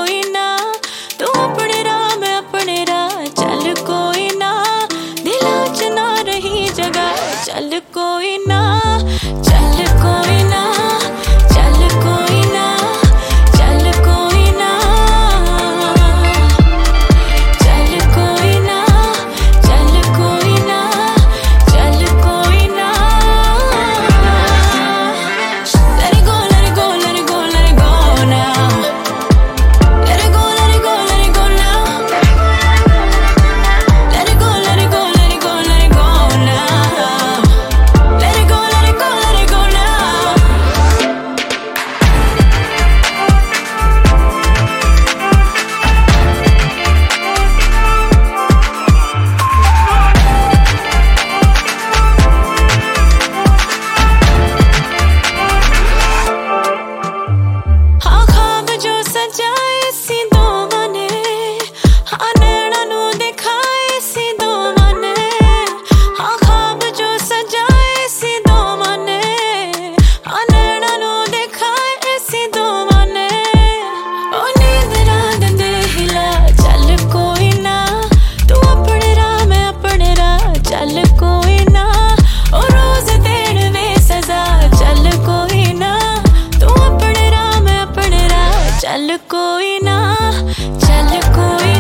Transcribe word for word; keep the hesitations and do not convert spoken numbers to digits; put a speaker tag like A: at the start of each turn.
A: कोई ना, तू अपने राह मैं अपने राह, चल कोई ना, दिलों च ना रही जगह, चल कोई ना, चल कोई ना, चल कोई ना, चल कोई ना, चल कोई ना, चल कोई ना, चल कोई ना। Let it go, let it go, let it go, let it go now. Let it go, let it go, let it go now. Let it go, let it go, let it go, let it go now. Let it go, let it go, let it go now. हाँ ख्वाब जो सजाए सी दोवां ने, हाँ नैना नू दिखाए सी दोवां ने, हाँ ख्वाब जो सजाए सी दोवां ने, हाँ नैना नू दिखाए सी दोवां ने, ओ नींद रात दे हिला, चल कोई ना, तू अपने राह मैं अपने राह, चल कोई ना, ओ रोज देण वे सजा, चल कोई ना, तू अपने राह मैं अपने राह, चल कोई ना, चल कोई